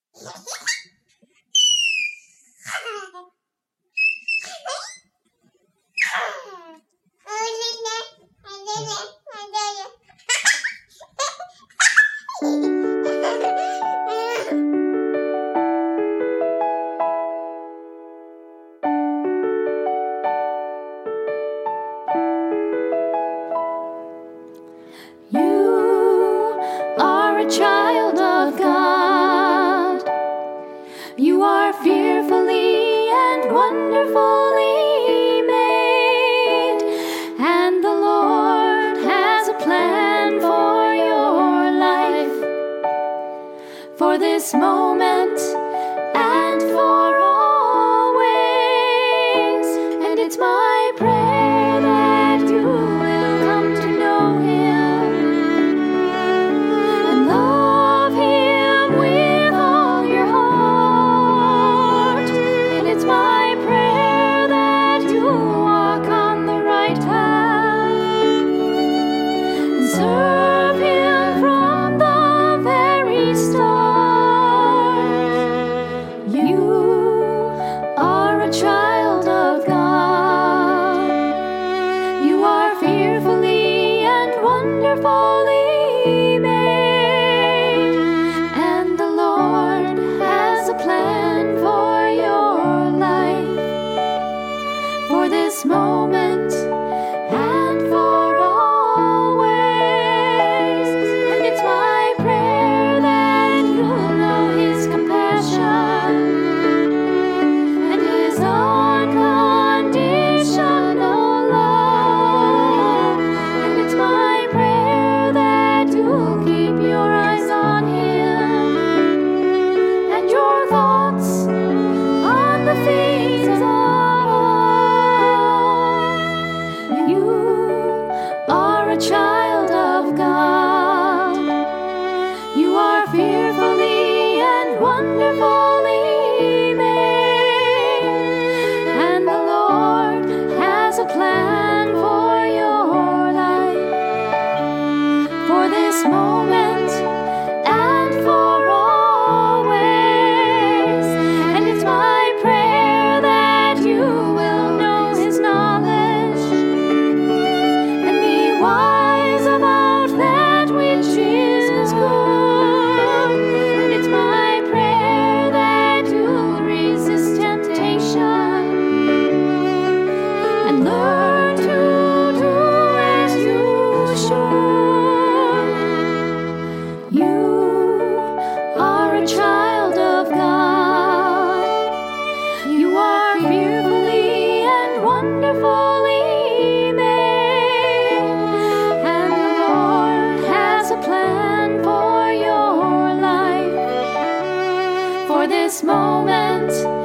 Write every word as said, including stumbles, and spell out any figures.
You are a child of God. You are fearfully and wonderfully made, and the Lord has a plan for your life, for this moment and for always. And it's my prayer that you will come to know Him and love Him with all your heart. And it's my prayer that you walk on the right path and serve Him from the very start. You are a child of God. You are fearfully and wonderfully made, and the Lord has a plan for your life, for this moment and for always. And it's my prayer that you'll know His compassion and His unconditional love. And it's my prayer that you'll keep your eyes on Him and your thoughts on the things above. You are a child of God. You are fearfully and wonderfully made, and the Lord has a plan for your life, for this moment and for always. And it's my prayer that you will know His knowledge and be wise about that which is good. And it's my prayer that you'll resist temptation and learn to do as you should. You are a child of God. You are fearfully and wonderfully made, and the Lord has a plan for your life, for this moment